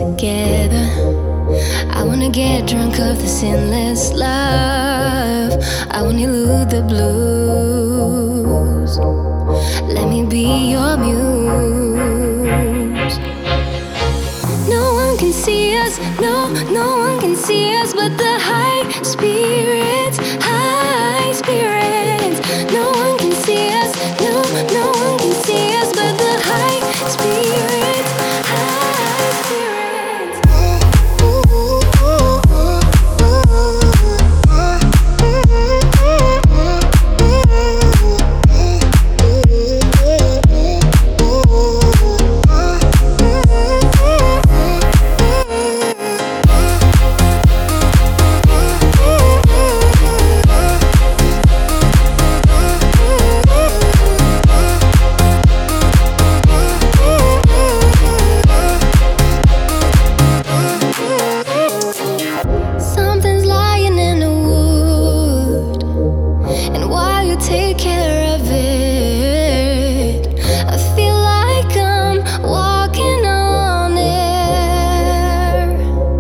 together. I wanna get drunk of the sinless love. I wanna elude the blues. Let me be your muse. No one can see us, no one can see us but the high spirits, high spirits. No one can see us, no one can see us but the high spirits, high spirits. Something's lying in the wood, and while you take care of it, I feel like I'm walking on air.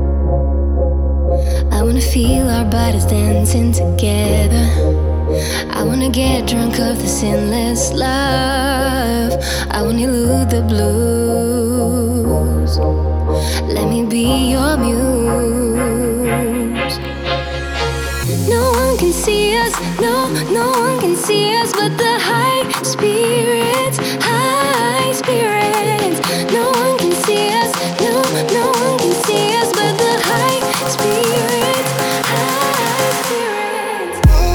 I wanna feel our bodies dancing together. I wanna get drunk of the sinless love. I wanna elude the blues. Let me be your muse. No one can see us, no one can see us but the high spirits, high spirits. No one can see us, no one can see us but the high spirits, high spirits.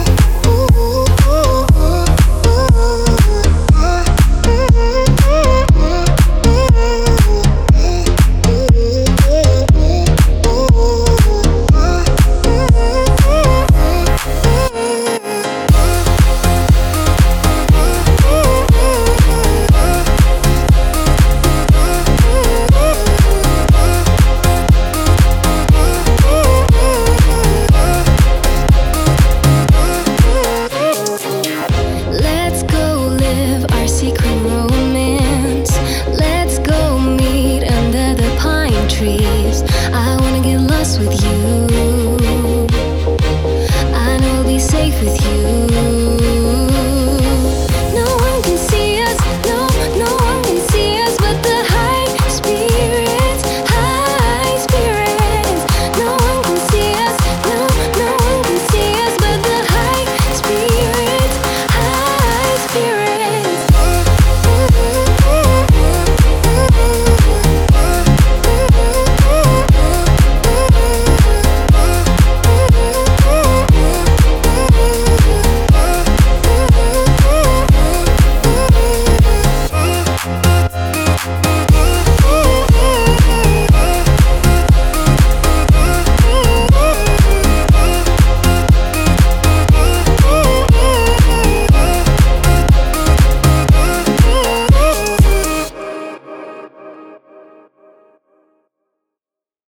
Let's go live our secret romance. Let's go meet under the pine trees. I wanna get lost with you. I know I'll be safe with you.